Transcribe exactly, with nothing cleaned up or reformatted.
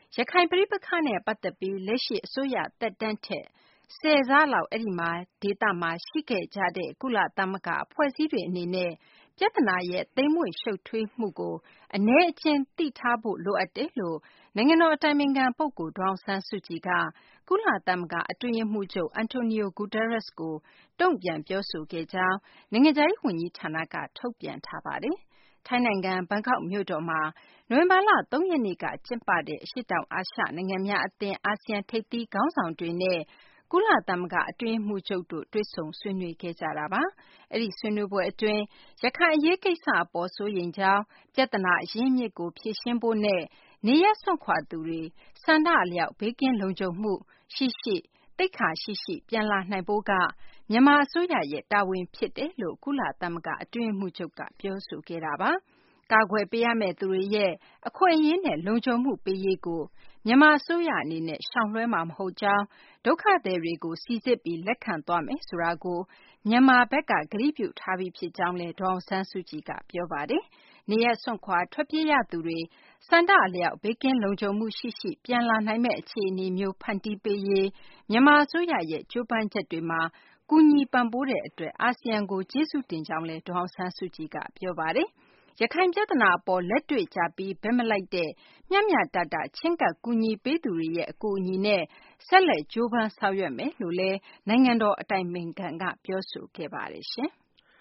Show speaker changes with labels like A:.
A: ရခိုင်ပဋိပက္ခနဲ့ပတ်သက်ပြီးလက်ရှိအစိုးရသက်တမ်းထက်ဆယ်ဆလောက်အဲ့ဒီမှာဒေသမှာရှိခဲ့ကြတဲ့ကုလသမဂ္ဂအဖွဲ့အစည်းတွေအနေနဲ့ပြဿနာရဲ့သိမ်းမွေ့ရှုပ်ထွေးမှုကိုအ ਨੇ အချင်းသိထားဖို့လိုအပ်တယ်လို့နိုင်ငံတော်အတိုင်ပင်ခံပုဂ္ဂိုလ်ဒေါအောင်ဆန်းစုကြည်ကကုလသမဂ္ဂအတွင်းရေးမှူးချုပ်အန်တိုနီယိုဂူတာရက်စ်ကိုတုံ့ပြန်ပြောဆိုခဲ့ကြောင်းနိုင်ငံခြားရေးဝန်ကြီးဌာနကထုတ်ပြန်ထားပါတယ်။ထိုင်းနိုင်ငံဘန်ကောက်မြို့တော်မှာနိုဝင်ဘာလသုံးရက်နေ့ကကျင်းပတဲ့အရှေ့တောင်အာရှနိုင်ငံများအသင်းအာဆီယံထိပ်သီးခေါင်းဆောင်တွေနဲ့ကုလသမဂ္ဂအတွင်းရေးမှူးချုပ်တို့တွေ့ဆုံဆွေးနွေးခဲ့ကြတာပါ။အဲ့ဒီဆွေးနွေးပွဲအတွင်းရခိုင်အရေးကိစ္စအပေါ်စိုးရိမ်ကြောင်းပြဿနာအရင်းမြစ်ကိုဖြေရှင်းဖို့နဲ့နေရပ်စွန့်ခွာသူတွေဆန္ဒအလျောက်ဘေးကင်းလုံခြုံမှုရှိရှိသိက္ခာရှိရှိပြန်လာနိုင်ဖို့ကမြန်မာအစိုးရရဲ့တာဝန်ဖြစ်တယ်လို့ကုလသမဂ္ဂအတွင်းရေးမှူးချုပ်ကပြောဆိုခဲ့တာပါ။ကာကွယ်ပေးရမယ့်သူတွေရဲ့အခွင့်အရေးနဲ့လုံခြုံမှုပေးရေးကိုမြန်မာအစိုးရအနေနဲ့ရှောင်လွှဲမှာမဟုတ်ကြောင်းဒုက္ခသည်တွေကိုစိစစ်ပြီးလက်ခံသွားမယ်ဆိုတာကိုမြန်မာဘက်ကကတိပြုထားပြီးဖြစ်ကြောင်းလည်းဒေါအောင်ဆန်းစုကြည်ကပြောပါတယ်။နေရပ်စွန့်ခွာထွက်ပြေးရသူတွေဆန္ဒအလျောက်ဘေးကင်းလုံခြုံမှုရှိရှိပြန်လာနိုင်မယ့်အခြေအနေမျိုးဖန်တီးပေးရေးမြန်မာအစိုးရရဲ့ကြိုးပမ်းချက်တွေမှာကူညီပံ့ပိုးတဲ့အတွက်အာဆီယံကိုကျေးဇူးတင်ကြောင်းလည်းဒေါအောင်ဆန်းစုကြည်ကပြောပါတယ်။ရခိုင်ပြဿနာအပေါ်လက်တွေ့ကျပြီးဘက်မလိုက်တဲ့မျှမျှတတချဉ်းကပ်ကူညီပေးသူတွေရဲ့အကူအညီနဲ့ဆက်လက်ကြိုးပမ်းဆောင်ရွက်မယ်လို့လည်းနိုင်ငံတော်အတိုင်ပင်ခံကပြောဆိုခဲ့ပါတယ်ရှင်။